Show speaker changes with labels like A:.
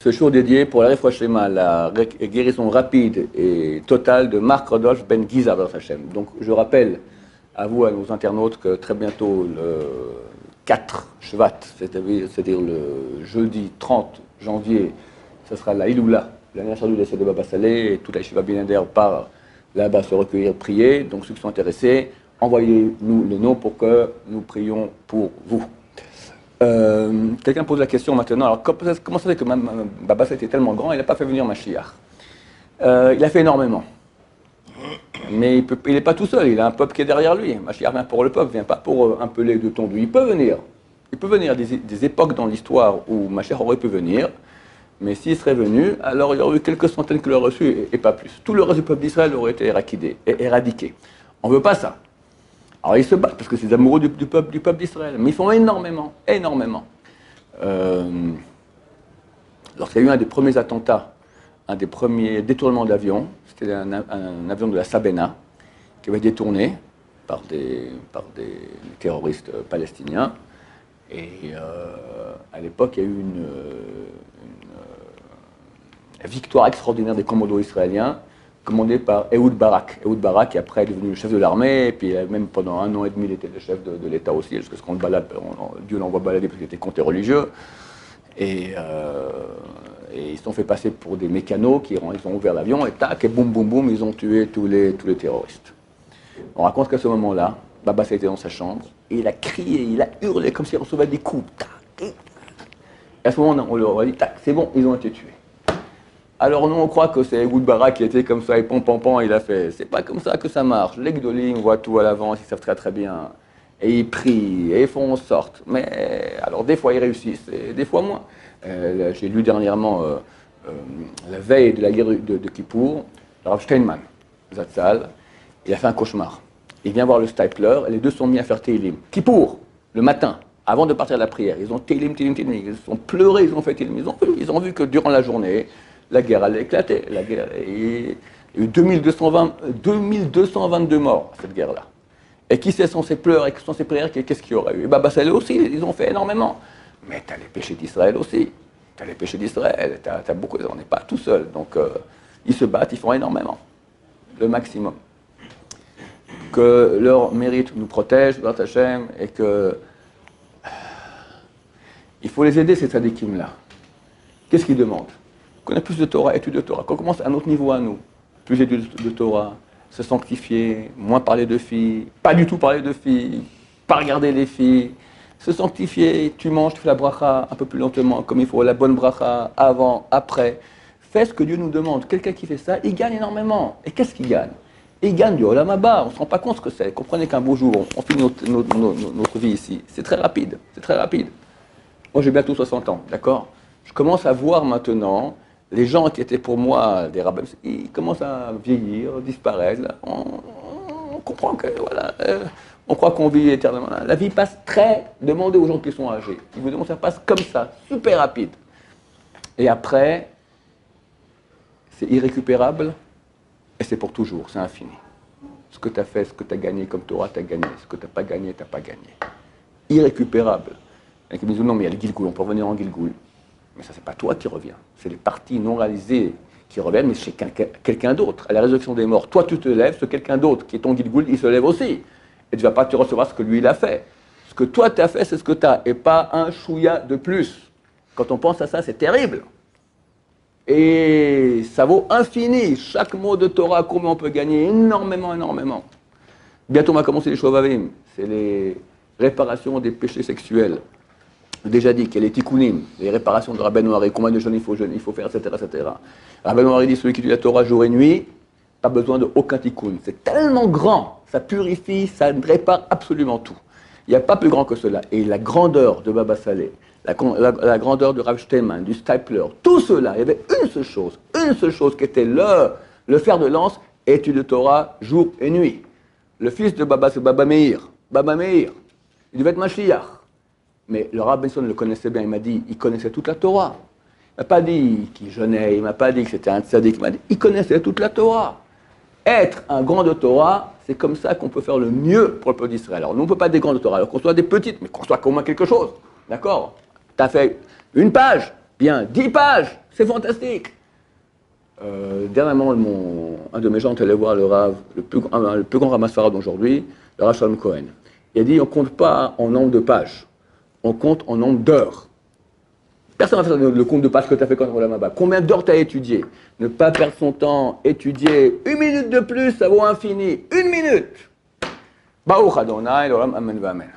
A: ce jour dédié pour la Refrochema, la guérison rapide et totale de Marc Rodolphe Ben Giza dans Hachem. Donc je rappelle à vous, à nos internautes, que très bientôt, le 4 Shvat, c'est-à-dire le jeudi 30 janvier, ce sera la Iloula, l'anniversaire du décès de Baba Saleh, et toute la Shiva Binader part là-bas se recueillir, prier. Donc ceux qui sont intéressés, envoyez-nous les noms pour que nous prions pour vous. Quelqu'un pose la question maintenant, alors comment ça fait que Baba Saleh était tellement grand, il n'a pas fait venir Mashiach? Il a fait énormément. Mais il n'est pas tout seul, il a un peuple qui est derrière lui. Mashiach vient pour le peuple, vient pas pour un pelé de tondu. Il peut venir. Il peut venir des époques dans l'histoire où Mashiach aurait pu venir, mais s'il serait venu, alors il y aurait eu quelques centaines qui l'auraient reçu et pas plus. Tout le reste du peuple d'Israël aurait été éradiqué. On ne veut pas ça. Alors ils se battent parce que c'est des amoureux du peuple d'Israël, mais ils font énormément. Lorsqu'il y a eu un des premiers attentats, un des premiers détournements d'avion, c'était un avion de la Sabena qui avait été détourné par des terroristes palestiniens. Et à l'époque, il y a eu une victoire extraordinaire des commandos israéliens, commandé par Ehud Barak. Ehud Barak, qui après est devenu le chef de l'armée, et puis même pendant 1 an et demi, il était le chef de l'État aussi, parce que ce qu'on le balade, Dieu l'envoie balader parce qu'il était comté religieux. Et ils se sont fait passer pour des mécanos, ils ont ouvert l'avion, et tac, et boum, boum, boum, ils ont tué tous les terroristes. On raconte qu'à ce moment-là, Baba Saleh était dans sa chambre, et il a crié, il a hurlé, comme s'il recevait des coups. Tac, et à ce moment-là, on leur a dit, tac, c'est bon, ils ont été tués. Alors nous, on croit que c'est Ehud Barak qui était comme ça, et pom, il a fait. C'est pas comme ça que ça marche. Les Gdolim voient tout à l'avance, ils savent très très bien. Et ils prient, et ils font en sorte. Mais alors des fois ils réussissent, et des fois moins. J'ai lu dernièrement, la veille de la guerre de Kippour, le Rav Steinman, Zatzal, il a fait un cauchemar. Il vient voir le Stapler, et les deux sont mis à faire Tehillim. Kippour, le matin, avant de partir à la prière, ils ont Tehillim, ils ont pleuré, ils ont fait Tehillim. Ils ont vu que durant la journée, la guerre allait éclater. Il y a eu 2222 morts, cette guerre-là. Et qui c'est sans ces pleurs et sans ces prières, qu'est-ce qu'il y aurait eu? Et Baba Saleh aussi, ils ont fait énormément. Mais tu as les péchés d'Israël aussi. Tu as les péchés d'Israël, tu as beaucoup, on n'est pas tout seul. Donc ils se battent, ils font énormément. Le maximum. Que leur mérite nous protège, B'ezrat Hashem, et que il faut les aider, ces tzadikim-là. Qu'est-ce qu'ils demandent? Qu'on ait plus de Torah, études de Torah, qu'on commence à un autre niveau à nous. Plus d'études de Torah, se sanctifier, moins parler de filles, pas du tout parler de filles, pas regarder les filles, se sanctifier, tu manges, tu fais la bracha un peu plus lentement, comme il faut, la bonne bracha, avant, après. Fais ce que Dieu nous demande. Quelqu'un qui fait ça, il gagne énormément. Et qu'est-ce qu'il gagne? Il gagne du Olam Haba. On ne se rend pas compte ce que c'est. Comprenez qu'un beau jour, on finit notre vie ici. C'est très rapide. C'est très rapide. Moi, j'ai bientôt 60 ans, d'accord? Je commence à voir maintenant les gens qui étaient pour moi des rabbins, ils commencent à vieillir, disparaître. On comprend que, voilà, on croit qu'on vit éternellement. La vie passe très... Demandez aux gens qui sont âgés. Ils vous demandent, ça passe comme ça, super rapide. Et après, c'est irrécupérable et c'est pour toujours, c'est infini. Ce que tu as fait, ce que tu as gagné comme Torah, tu as gagné. Ce que tu n'as pas gagné, tu n'as pas gagné. Irrécupérable. Et ils me disent, non, mais il y a le Gilgoul, on peut revenir en Gilgoul. Mais ça, c'est pas toi qui reviens. C'est les parties non réalisées qui reviennent, mais chez quelqu'un d'autre. À la résurrection des morts, toi, tu te lèves, ce quelqu'un d'autre qui est ton Gilgoul, il se lève aussi. Et tu ne vas pas te recevoir ce que lui, il a fait. Ce que toi, tu as fait, c'est ce que tu as, et pas un chouïa de plus. Quand on pense à ça, c'est terrible. Et ça vaut infini. Chaque mot de Torah, combien on peut gagner? Énormément, énormément. Bientôt, on va commencer les Shovavim. C'est les réparations des péchés sexuels. J'ai déjà dit qu'il y a les tikkunim, les réparations de Rabbeinu Hari, combien de jeûnes il faut faire, etc. Rabbeinu Hari dit, celui qui lit la Torah jour et nuit, pas besoin de aucun tikkun. C'est tellement grand, ça purifie, ça répare absolument tout. Il n'y a pas plus grand que cela. Et la grandeur de Baba Saleh, la grandeur du Rav Steinman, du Stapler, tout cela, il y avait une seule chose qui était le fer de lance, étude de Torah jour et nuit. Le fils de Baba, c'est Baba Meir. Il devait être Mashiach. Mais le Rav Benson le connaissait bien, il m'a dit, il connaissait toute la Torah. Il m'a pas dit qu'il jeûnait, il m'a pas dit que c'était un tzaddik, il m'a dit, il connaissait toute la Torah. Être un grand de Torah, c'est comme ça qu'on peut faire le mieux pour le peuple d'Israël. Alors nous, on ne peut pas être des grands de Torah, alors qu'on soit des petites, mais qu'on soit au moins quelque chose. D'accord? Tu as fait une page, Bien, 10 pages, c'est fantastique. Dernièrement, un de mes gens est allé voir le Rav, le plus grand Ramasfarad d'aujourd'hui, le Rav Shalom Cohen. Il a dit, on ne compte pas en nombre de pages, on compte en nombre d'heures. Personne ne va faire le compte de pages que tu as fait quand on l'a là-bas. Combien d'heures tu as étudié? Ne pas perdre son temps, étudier 1 minute de plus, ça vaut infini. 1 minute. Baruch Adonai, l'olam, amen, amen.